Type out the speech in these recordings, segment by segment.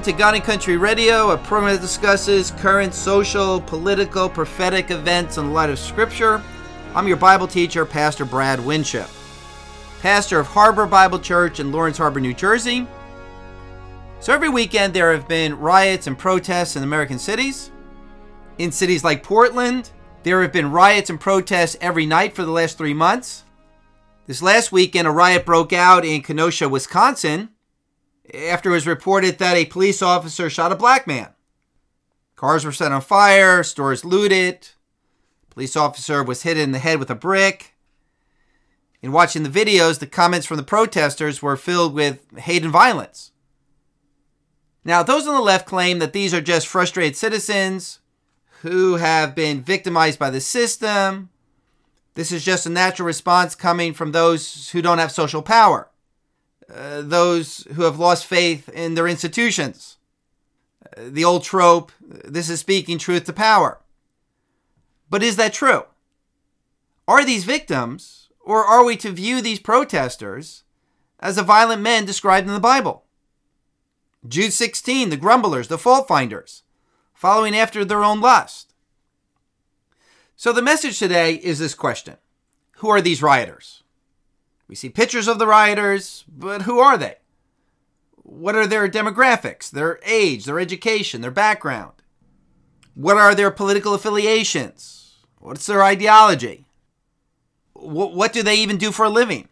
Welcome to God and Country Radio, a program that discusses current social, political, prophetic events in the light of Scripture. I'm your Bible teacher, Pastor Brad Winship, pastor of Harbor Bible Church in Lawrence Harbor, New Jersey. So every weekend there have been riots and protests in American cities. In cities like Portland, there have been riots and protests every night for the last 3 months. This last weekend, a riot broke out in Kenosha, Wisconsin, after it was reported that a police officer shot a black man. Cars were set on fire, stores looted. Police officer was hit in the head with a brick. In watching the videos, the comments from the protesters were filled with hate and violence. Now, those on the left claim that these are just frustrated citizens who have been victimized by the system. This is just a natural response coming from those who don't have social power. Those who have lost faith in their institutions. The old trope, this is speaking truth to power. But is that true? Are these victims, or are we to view these protesters as the violent men described in the Bible? Jude 16, the grumblers, the fault finders, following after their own lust. So the message today is this question. Who are these rioters? We see pictures of the rioters, but who are they? What are their demographics, their age, their education, their background? What are their political affiliations? What's their ideology? What do they even do for a living?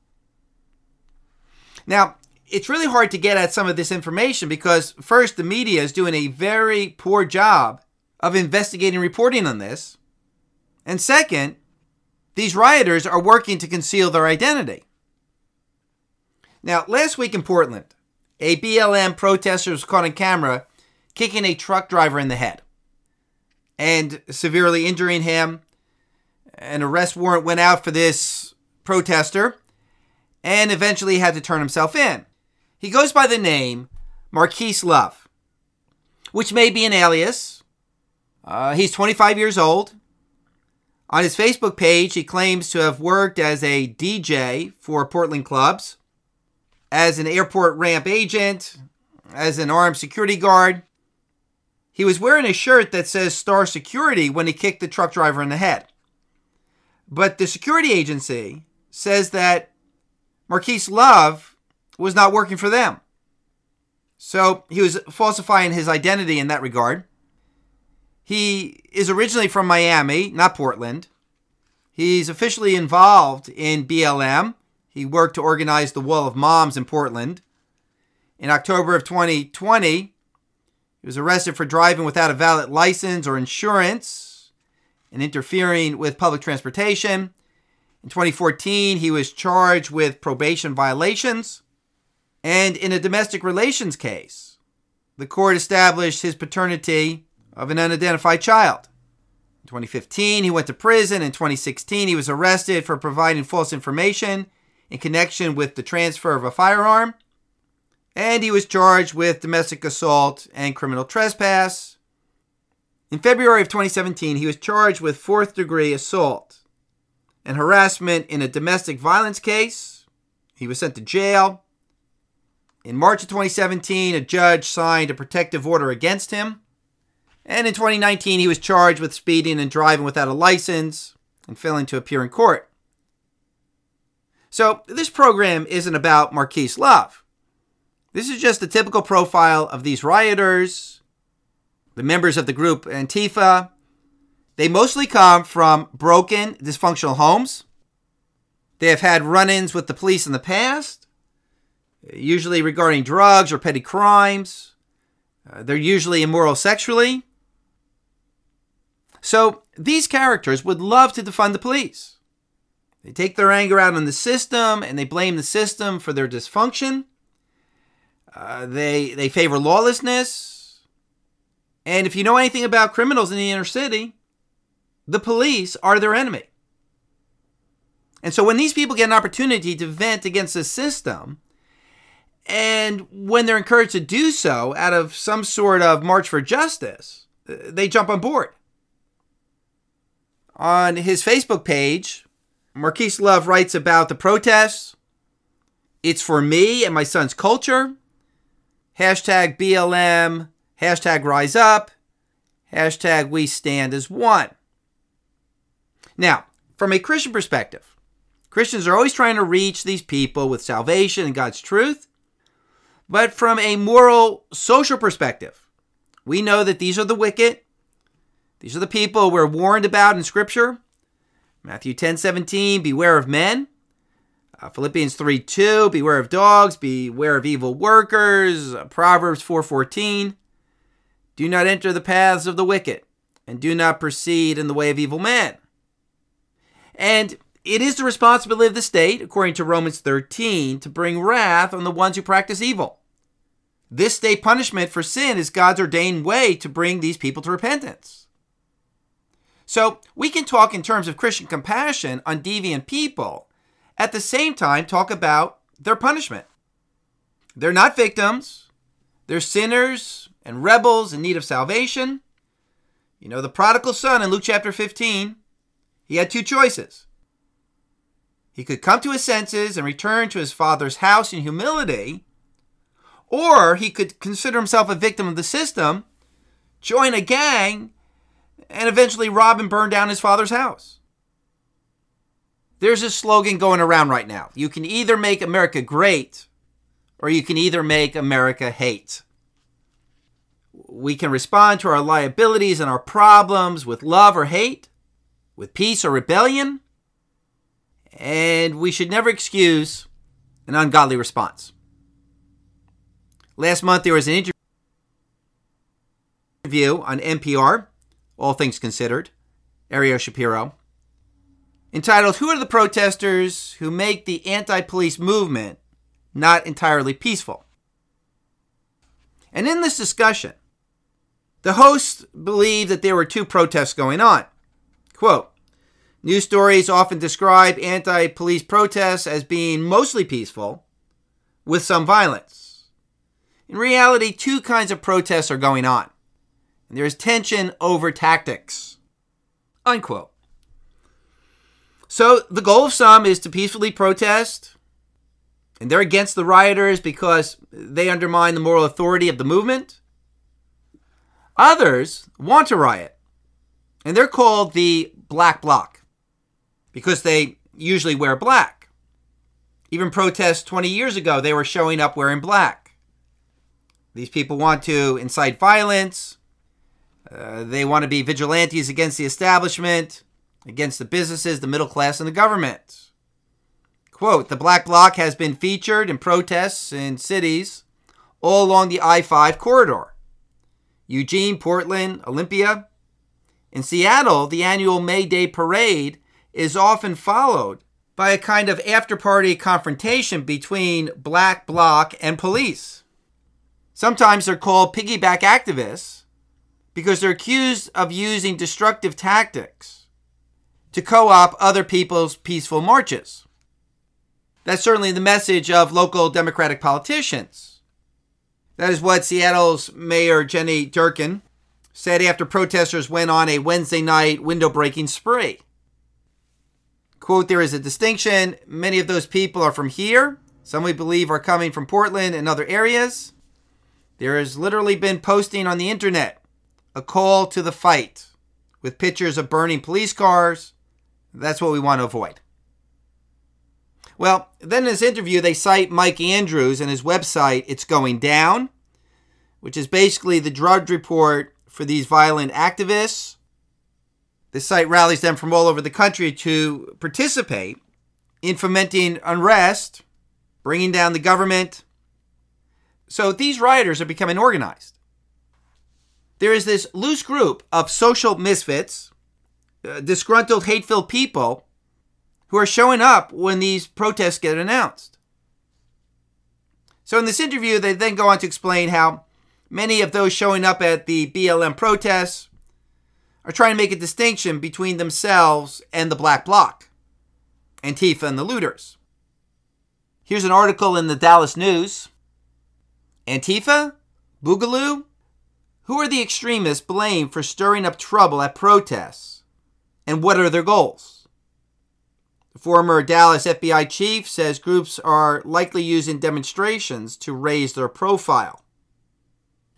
Now, it's really hard to get at some of this information because, first, the media is doing a very poor job of investigating and reporting on this. And second, these rioters are working to conceal their identity. Now, last week in Portland, a BLM protester was caught on camera kicking a truck driver in the head and severely injuring him. An arrest warrant went out for this protester and eventually he had to turn himself in. He goes by the name Marquise Love, which may be an alias. He's 25 years old. On his Facebook page, he claims to have worked as a DJ for Portland clubs, as an airport ramp agent, as an armed security guard. He was wearing a shirt that says Star Security when he kicked the truck driver in the head. But the security agency says that Marquise Love was not working for them. So he was falsifying his identity in that regard. He is originally from Miami, not Portland. He's officially involved in BLM. He worked to organize the Wall of Moms in Portland. In October of 2020, he was arrested for driving without a valid license or insurance and interfering with public transportation. In 2014, he was charged with probation violations. And in a domestic relations case, the court established his paternity of an unidentified child. In 2015, he went to prison. In 2016, he was arrested for providing false information in connection with the transfer of a firearm. And he was charged with domestic assault and criminal trespass. In February of 2017, he was charged with fourth-degree assault and harassment in a domestic violence case. He was sent to jail. In March of 2017, a judge signed a protective order against him. And in 2019, he was charged with speeding and driving without a license and failing to appear in court. So this program isn't about Marquise Love. This is just a typical profile of these rioters, the members of the group Antifa. They mostly come from broken, dysfunctional homes. They have had run-ins with the police in the past, usually regarding drugs or petty crimes. They're usually immoral sexually. So these characters would love to defund the police. They take their anger out on the system and they blame the system for their dysfunction. They favor lawlessness. And if you know anything about criminals in the inner city, the police are their enemy. And so when these people get an opportunity to vent against the system, and when they're encouraged to do so out of some sort of march for justice, they jump on board. On his Facebook page, Marquise Love writes about the protests. It's for me and my son's culture. hashtag BLM, hashtag Rise Up, hashtag We Stand as One. Now, from a Christian perspective, Christians are always trying to reach these people with salvation and God's truth. But from a moral, social perspective, we know that these are the wicked. These are the people we're warned about in Scripture. Matthew 10:17, beware of men. Philippians 3:2, beware of dogs, beware of evil workers. Proverbs 4:14, do not enter the paths of the wicked, and do not proceed in the way of evil men. And it is the responsibility of the state, according to Romans 13, to bring wrath on the ones who practice evil. This state punishment for sin is God's ordained way to bring these people to repentance. So we can talk in terms of Christian compassion on deviant people, at the same time talk about their punishment. They're not victims. They're sinners and rebels in need of salvation. You know, the prodigal son in Luke chapter 15, he had two choices. He could come to his senses and return to his father's house in humility, or he could consider himself a victim of the system, join a gang, and eventually rob and burn down his father's house. There's a slogan going around right now. You can either make America great, or you can either make America hate. We can respond to our liabilities and our problems with love or hate, with peace or rebellion, and we should never excuse an ungodly response. Last month, there was an interview on NPR, All Things Considered, Ariel Shapiro, entitled, Who are the protesters who make the anti-police movement not entirely peaceful? And in this discussion, the host believed that there were two protests going on. Quote, news stories often describe anti-police protests as being mostly peaceful, with some violence. In reality, two kinds of protests are going on, and there is tension over tactics. Unquote. So the goal of some is to peacefully protest, and they're against the rioters because they undermine the moral authority of the movement. Others want to riot, and they're called the Black Bloc because they usually wear black. Even protests 20 years ago, they were showing up wearing black. These people want to incite violence. They want to be vigilantes against the establishment, against the businesses, the middle class, and the government. Quote, the Black Bloc has been featured in protests in cities all along the I-5 corridor. Eugene, Portland, Olympia. In Seattle, the annual May Day parade is often followed by a kind of after-party confrontation between Black Bloc and police. Sometimes they're called piggyback activists because they're accused of using destructive tactics to co-opt other people's peaceful marches. That's certainly the message of local Democratic politicians. That is what Seattle's Mayor Jenny Durkan said after protesters went on a Wednesday night window-breaking spree. Quote, there is a distinction. Many of those people are from here. Some we believe are coming from Portland and other areas. There has literally been posting on the internet, a call to the fight, with pictures of burning police cars. That's what we want to avoid. Well, then in this interview, they cite Mike Andrews and his website, It's Going Down, which is basically the drug report for these violent activists. This site rallies them from all over the country to participate in fomenting unrest, bringing down the government. So these rioters are becoming organized. There is this loose group of social misfits, disgruntled, hate-filled people who are showing up when these protests get announced. So in this interview, they then go on to explain how many of those showing up at the BLM protests are trying to make a distinction between themselves and the Black Bloc, Antifa and the looters. Here's an article in the Dallas News. Antifa? Boogaloo? Who are the extremists blamed for stirring up trouble at protests? And what are their goals? The former Dallas FBI chief says groups are likely using demonstrations to raise their profile.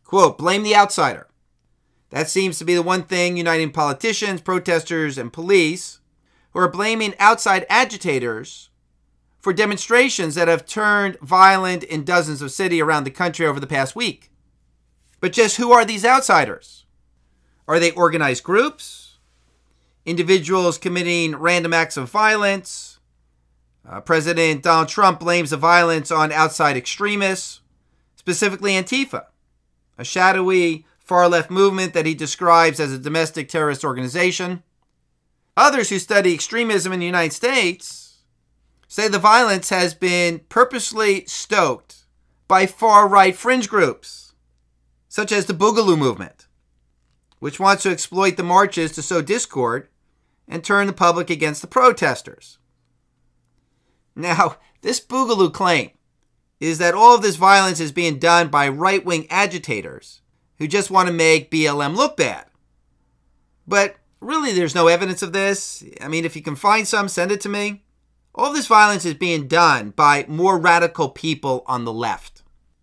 Quote, blame the outsider. That seems to be the one thing uniting politicians, protesters, and police who are blaming outside agitators for demonstrations that have turned violent in dozens of cities around the country over the past week. But just who are these outsiders? Are they organized groups? Individuals committing random acts of violence? President Donald Trump blames the violence on outside extremists, specifically Antifa, a shadowy far-left movement that he describes as a domestic terrorist organization. Others who study extremism in the United States say the violence has been purposely stoked by far-right fringe groups, such as the Boogaloo movement, which wants to exploit the marches to sow discord and turn the public against the protesters. Now, this Boogaloo claim is that all of this violence is being done by right-wing agitators who just want to make BLM look bad. But really, there's no evidence of this. I mean, if you can find some, send it to me. All of this violence is being done by more radical people on the left.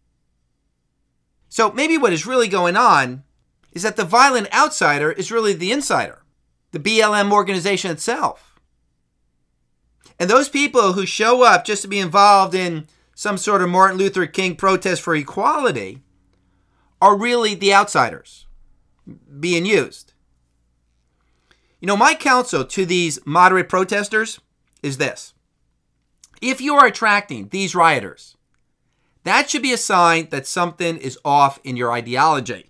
So maybe what is really going on is that the violent outsider is really the insider, the BLM organization itself. And those people who show up just to be involved in some sort of Martin Luther King protest for equality are really the outsiders being used. You know, my counsel to these moderate protesters is this. If you are attracting these rioters, that should be a sign that something is off in your ideology.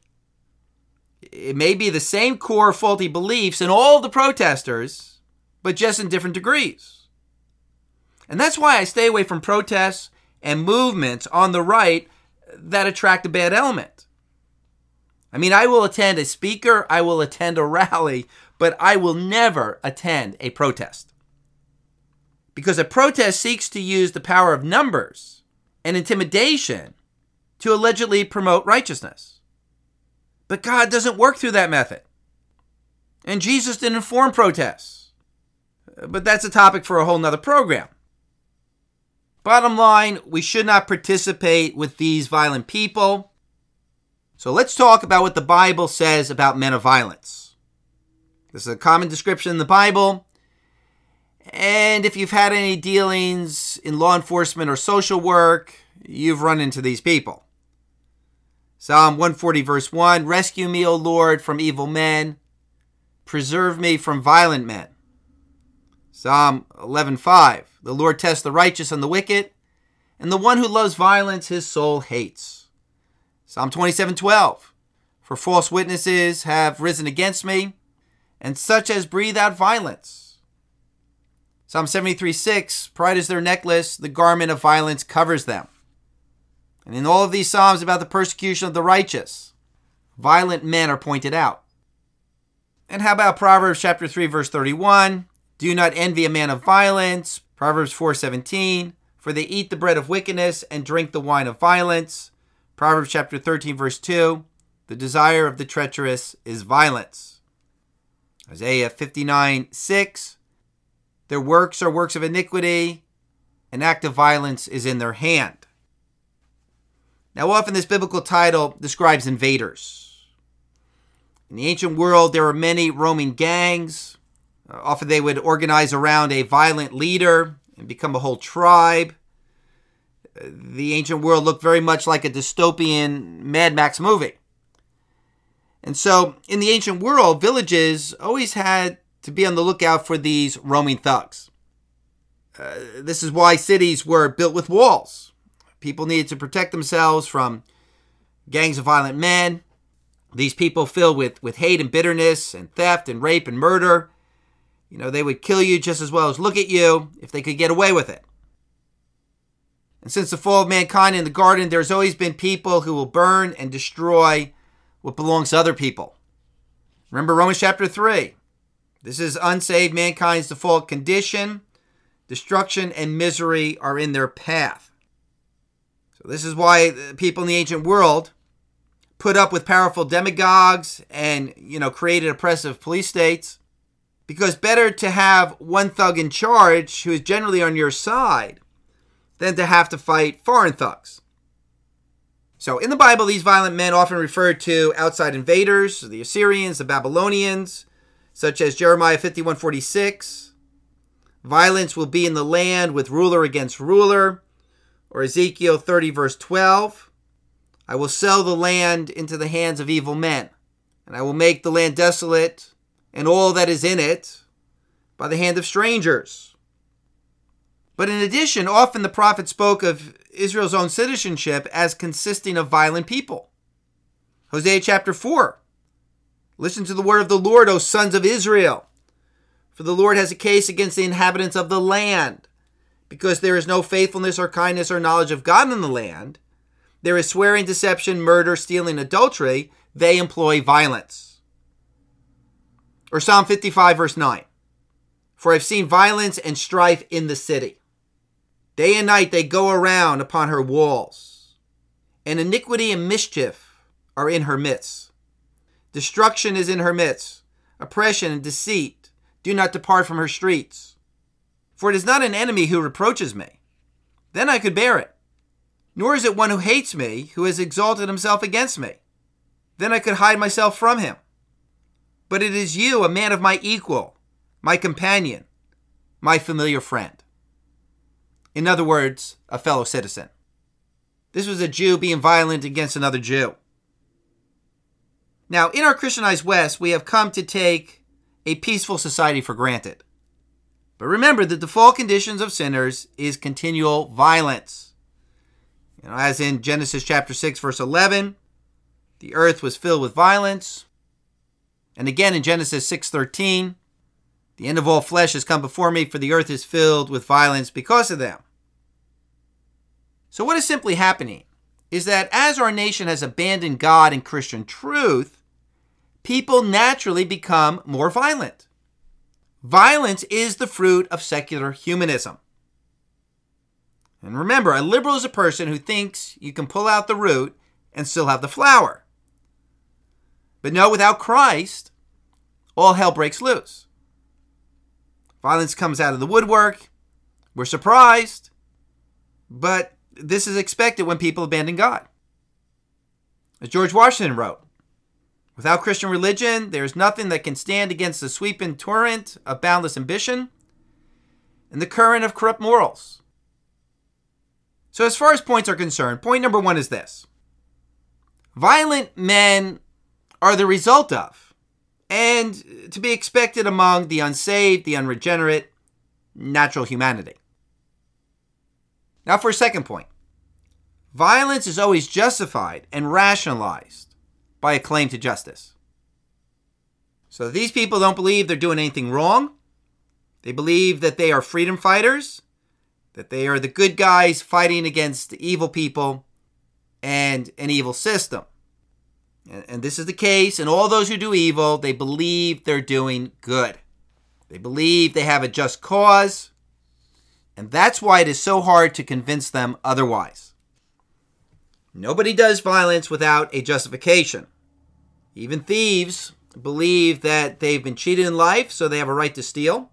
It may be the same core faulty beliefs in all of the protesters, but just in different degrees. And that's why I stay away from protests and movements on the right that attract a bad element. I mean, I will attend a speaker, I will attend a rally, but I will never attend a protest. Because a protest seeks to use the power of numbers and intimidation to allegedly promote righteousness. But God doesn't work through that method. And Jesus didn't form protests. But that's a topic for a whole nother program. Bottom line, we should not participate with these violent people. So let's talk about what the Bible says about men of violence. This is a common description in the Bible. And if you've had any dealings in law enforcement or social work, you've run into these people. Psalm 140 verse 1, rescue me, O Lord, from evil men. Preserve me from violent men. Psalm 11:5, the Lord tests the righteous and the wicked, and the one who loves violence his soul hates. Psalm 27:12, for false witnesses have risen against me, and such as breathe out violence. Psalm 73:6, pride is their necklace, the garment of violence covers them. And in all of these psalms about the persecution of the righteous, violent men are pointed out. And how about Proverbs chapter 3, verse 31? Do not envy a man of violence. Proverbs 4:17, for they eat the bread of wickedness and drink the wine of violence. Proverbs chapter 13, verse 2, the desire of the treacherous is violence. Isaiah 59:6, their works are works of iniquity, an act of violence is in their hand. Now, often this biblical title describes invaders. In the ancient world, there were many roaming gangs. Often they would organize around a violent leader and become a whole tribe. The ancient world looked very much like a dystopian Mad Max movie. And so, in the ancient world, villages always had to be on the lookout for these roaming thugs. This is why cities were built with walls. People needed to protect themselves from gangs of violent men. These people filled with hate and bitterness and theft and rape and murder. You know, they would kill you just as well as look at you if they could get away with it. And since the fall of mankind in the garden, there's always been people who will burn and destroy what belongs to other people. Remember Romans chapter 3. This is unsaved mankind's default condition. Destruction and misery are in their path. So this is why people in the ancient world put up with powerful demagogues and, created oppressive police states. Because better to have one thug in charge who is generally on your side than to have to fight foreign thugs. So in the Bible, these violent men often referred to outside invaders, the Assyrians, the Babylonians, such as Jeremiah 51:46. Violence will be in the land with ruler against ruler, or Ezekiel 30 verse 12. I will sell the land into the hands of evil men, and I will make the land desolate and all that is in it by the hand of strangers. But in addition, often the prophet spoke of Israel's own citizenship as consisting of violent people. Hosea chapter 4. Listen to the word of the Lord, O sons of Israel. For the Lord has a case against the inhabitants of the land. Because there is no faithfulness or kindness or knowledge of God in the land, there is swearing, deception, murder, stealing, adultery. They employ violence. Or Psalm 55 verse 9. For I've seen violence and strife in the city. Day and night they go around upon her walls, and iniquity and mischief are in her midst. Destruction is in her midst. Oppression and deceit do not depart from her streets. For it is not an enemy who reproaches me. Then I could bear it. Nor is it one who hates me, who has exalted himself against me. Then I could hide myself from him. But it is you, a man of my equal, my companion, my familiar friend. In other words, a fellow citizen. This was a Jew being violent against another Jew. Now, in our Christianized West, we have come to take a peaceful society for granted. But remember, the default conditions of sinners is continual violence. As in Genesis chapter 6, verse 11, the earth was filled with violence. And again in Genesis 6:13, the end of all flesh has come before me, for the earth is filled with violence because of them. So what is simply happening is that as our nation has abandoned God and Christian truth, people naturally become more violent. Violence is the fruit of secular humanism. And remember, a liberal is a person who thinks you can pull out the root and still have the flower. But no, without Christ, all hell breaks loose. Violence comes out of the woodwork. We're surprised, but this is expected when people abandon God. As George Washington wrote, without Christian religion, there is nothing that can stand against the sweeping torrent of boundless ambition and the current of corrupt morals. So as far as points are concerned, point number one is this. Violent men are the result of, and to be expected among the unsaved, the unregenerate, natural humanity. Now for a second point. Violence is always justified and rationalized by a claim to justice. So these people don't believe they're doing anything wrong. They believe that they are freedom fighters, that they are the good guys fighting against the evil people and an evil system. And this is the case, and all those who do evil, they believe they're doing good. They believe they have a just cause, and that's why it is so hard to convince them otherwise. Nobody does violence without a justification. Even thieves believe that they've been cheated in life, so they have a right to steal,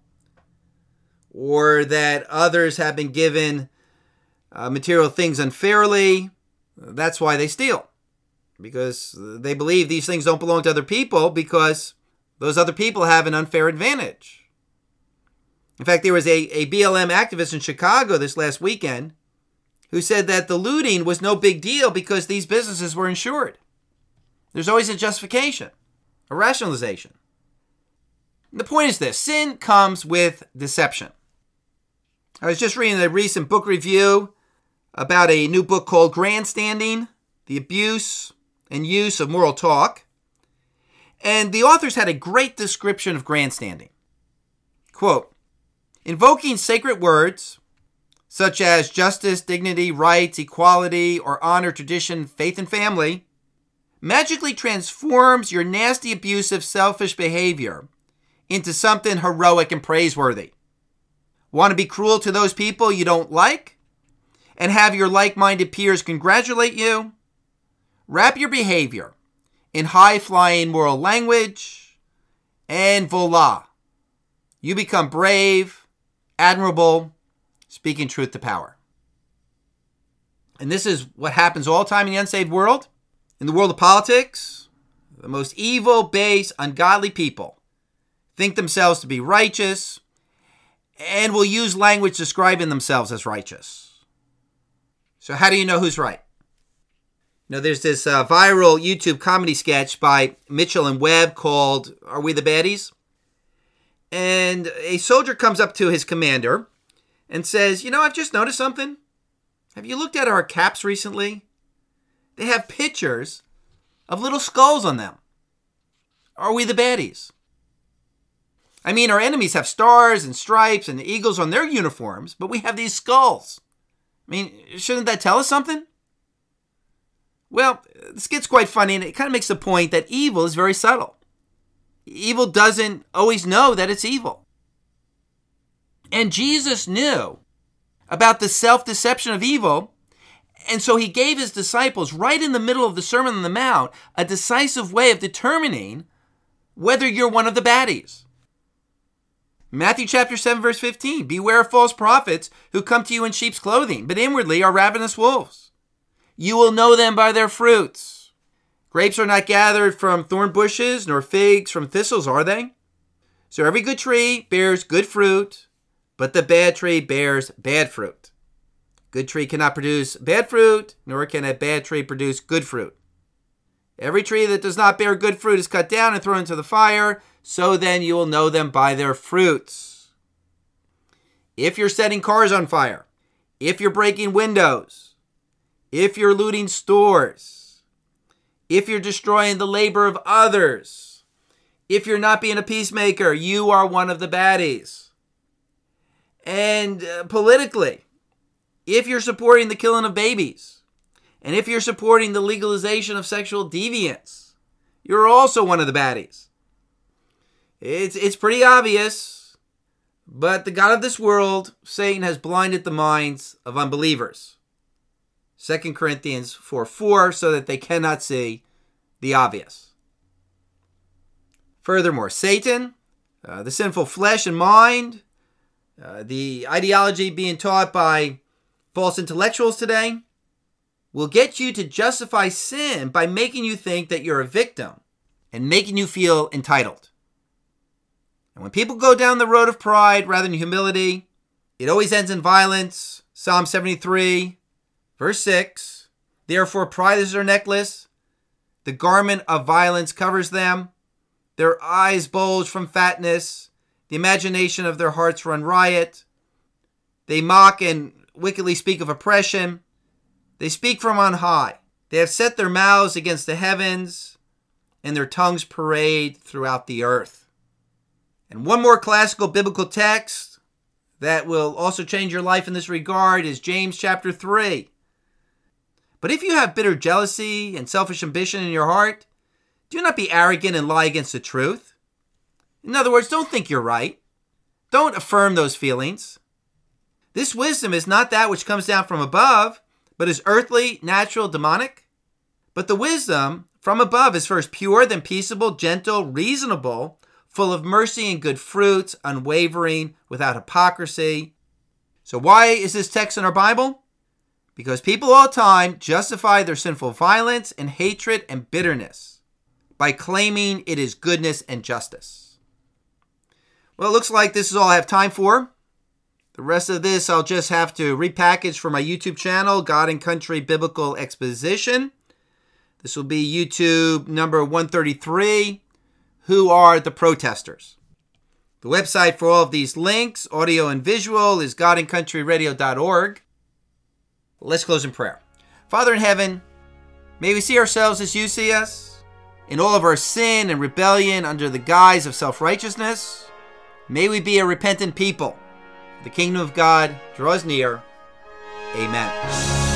or that others have been given material things unfairly. That's why they steal, because they believe these things don't belong to other people because those other people have an unfair advantage. In fact, there was a BLM activist in Chicago this last weekend who said that the looting was no big deal because these businesses were insured. There's always a justification, a rationalization. The point is this: sin comes with deception. I was just reading a recent book review about a new book called Grandstanding, The Abuse and Use of Moral Talk. And the authors had a great description of grandstanding. Quote, invoking sacred words such as justice, dignity, rights, equality, or honor, tradition, faith, and family magically transforms your nasty, abusive, selfish behavior into something heroic and praiseworthy. Want to be cruel to those people you don't like and have your like-minded peers congratulate you? Wrap your behavior in high-flying moral language, and voila, you become brave, admirable, speaking truth to power. And this is what happens all the time in the unsaved world. In the world of politics, the most evil, base, ungodly people think themselves to be righteous and will use language describing themselves as righteous. So how do you know who's right? There's this viral YouTube comedy sketch by Mitchell and Webb called Are We the Baddies? And a soldier comes up to his commander and says, I've just noticed something. Have you looked at our caps recently? They have pictures of little skulls on them. Are we the baddies? I mean, our enemies have stars and stripes and eagles on their uniforms, but we have these skulls. I mean, shouldn't that tell us something? Well, the skit's quite funny, and it kind of makes the point that evil is very subtle. Evil doesn't always know that it's evil. And Jesus knew about the self-deception of evil, and so he gave his disciples, right in the middle of the Sermon on the Mount, a decisive way of determining whether you're one of the baddies. Matthew chapter 7, verse 15, beware of false prophets who come to you in sheep's clothing, but inwardly are ravenous wolves. You will know them by their fruits. Grapes are not gathered from thorn bushes, nor figs from thistles, are they? So every good tree bears good fruit, but the bad tree bears bad fruit. Good tree cannot produce bad fruit, nor can a bad tree produce good fruit. Every tree that does not bear good fruit is cut down and thrown into the fire, so then you will know them by their fruits. If you're setting cars on fire, if you're breaking windows, if you're looting stores, if you're destroying the labor of others, if you're not being a peacemaker, you are one of the baddies. And politically, if you're supporting the killing of babies, and if you're supporting the legalization of sexual deviance, you're also one of the baddies. It's pretty obvious, but the God of this world, Satan, has blinded the minds of unbelievers. 2 Corinthians 4:4, so that they cannot see the obvious. Furthermore, Satan, the sinful flesh and mind, the ideology being taught by false intellectuals today, will get you to justify sin by making you think that you're a victim and making you feel entitled. And when people go down the road of pride rather than humility, it always ends in violence. Psalm 73, verse 6, therefore pride is their necklace, the garment of violence covers them, their eyes bulge from fatness, the imagination of their hearts run riot, they mock and wickedly speak of oppression, they speak from on high, they have set their mouths against the heavens, and their tongues parade throughout the earth. And one more classical biblical text that will also change your life in this regard is James chapter 3. But if you have bitter jealousy and selfish ambition in your heart, do not be arrogant and lie against the truth. In other words, don't think you're right. Don't affirm those feelings. This wisdom is not that which comes down from above, but is earthly, natural, demonic. But the wisdom from above is first pure, then peaceable, gentle, reasonable, full of mercy and good fruits, unwavering, without hypocrisy. So why is this text in our Bible? Because people all the time justify their sinful violence and hatred and bitterness by claiming it is goodness and justice. Well, it looks like this is all I have time for. The rest of this I'll just have to repackage for my YouTube channel, God and Country Biblical Exposition. This will be YouTube number 133. Who are the protesters? The website for all of these links, audio and visual, is godandcountryradio.org. Let's close in prayer. Father in heaven, may we see ourselves as you see us, in all of our sin and rebellion under the guise of self-righteousness. May we be a repentant people. The kingdom of God draws near. Amen.